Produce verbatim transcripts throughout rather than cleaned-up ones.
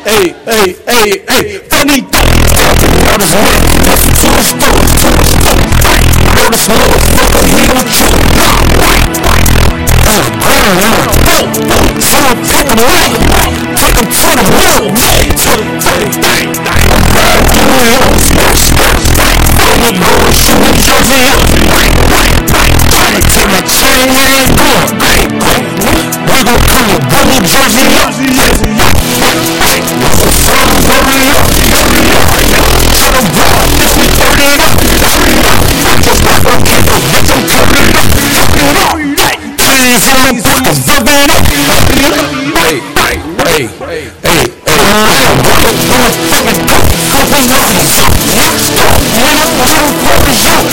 hey, hey, hey, hey, funny thing. All this money, that's a true story. All this motherfucker, he don't choke. I'm a ground, I'm a dope. So I'm fucking right. Take him to the moon. To the thing. I'm riding through the hills. I'm going shoot New Jersey up. I'ma take my chain when I'm going. We gon' come to Blue New Jersey up. What's the phone? Hurry up. Tell them block, this we turn it up. Just like a people, get them covered up. Trees in them pockets, bubbling up. Hey, hey, hey, hey, hey. I'm fucking couple numbers. Stop, man, I'm too close up.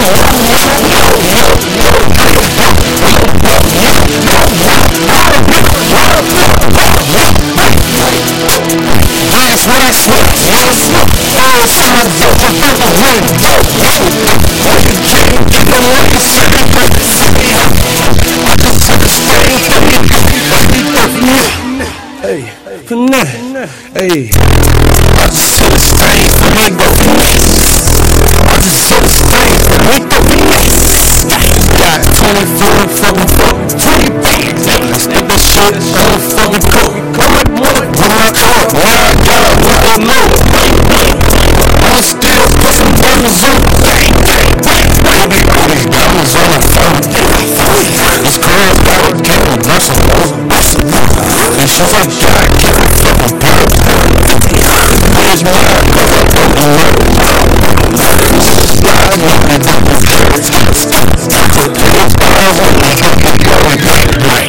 That's what I swear. All summer, I'm fucking winning. Fucking king, the legacy. I just took a stain for me. Hey, finesse. Hey, I just took a stain for me, but finesse. I just took a stain for me, but finesse. Got twenty-four fucking fucking twenty bands. I step that shit on the fucking coat. When I caught, when I got up, I don't know. I'm still pushing diamonds on the bang, bang, bang. I be all these diamonds on the phone. This girl got a camera, that's a woman. And she's like, God, I can't fucking pop. There's my God, I'm going to slide on me, I'm going to get it. Put the ball on me, I'm going to get it.